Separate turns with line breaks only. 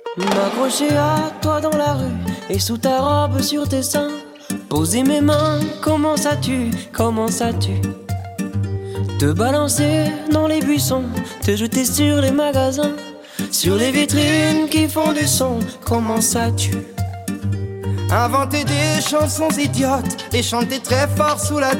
M'accrocher à toi dans la rue et sous ta robe sur tes seins. Poser mes mains, comment ça tue, comment ça tue. Te balancer dans les buissons, te jeter sur les magasins, sur les vitrines qui font du son, comment ça tue.
Inventer des chansons idiotes, les chanter très fort sous la